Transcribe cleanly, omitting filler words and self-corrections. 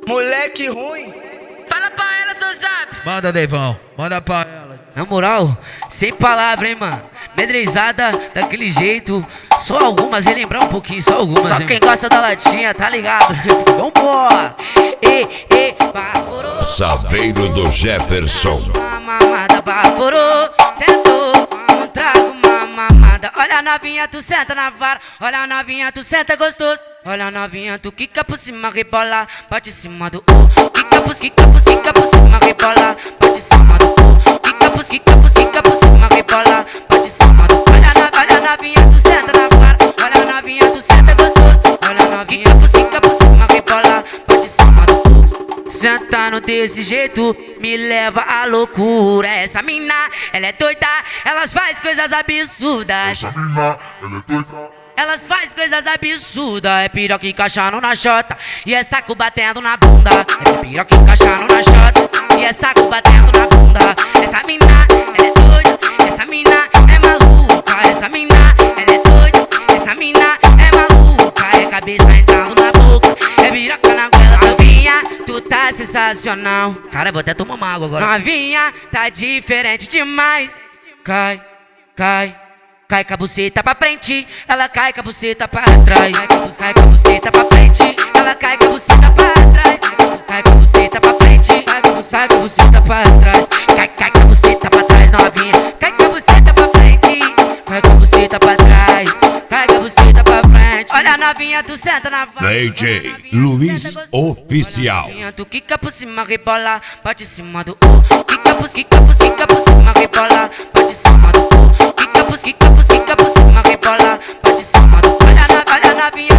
Moleque ruim. Fala pra ela, seu zap. Manda, Deivão, manda pra ela. Na moral, sem palavra, hein, mano. Medrezada daquele jeito. Só algumas, relembrar um pouquinho, só algumas. Só quem gosta da latinha, tá ligado? Vambora! Baforou. Saveiro do Jefferson. Uma mamada, baforou. Sentou, um trago, uma mamada. Olha a novinha, tu senta na vara. Olha a novinha, tu senta gostoso. Olha a novinha, tu quica por cima, rebola. Bate em cima do quica por cima, rebola. Bate em cima do quica por cima, rebola. Bate em cima do olha a novinha, tu senta na vara. Olha a novinha, tu senta gostoso. Olha a novinha, quica por cima, rebola. Bate em cima do sentando desse jeito me leva à loucura. Essa mina, ela é doida, elas faz coisas absurdas. Essa mina, ela é doida. Elas faz coisas absurdas. É piroca encaixando na chota e é saco batendo na bunda. É piroca encaixando na chota e é saco batendo na bunda. Essa mina, ela é doida. Essa mina é maluca. Essa mina, ela é doida. Essa mina é maluca. É cabeça entrando na boca. É piroca na goela. Novinha, tu tá sensacional. Cara, eu vou até tomar uma água agora. Novinha, tá diferente demais. Cai, cai. Cai com a buceta pra frente, ela cai com a buceta pra trás. Cai com a buceta pra frente, ela cai com a buceta pra trás. Cai com a buceta pra frente, cai com a buceta pra trás. Cai com a buceta pra trás, novinha. Cai com a buceta pra frente, cai com a buceta pra trás. Cai com a buceta pra frente. Olha a novinha, tu senta na vara. DJ Luiz Oficial. Tu quica por cima, rebola. Bate em cima do quica por cima, rebola. Bate em cima do quica por cima, rebola. Bate em cima do olha a novinha.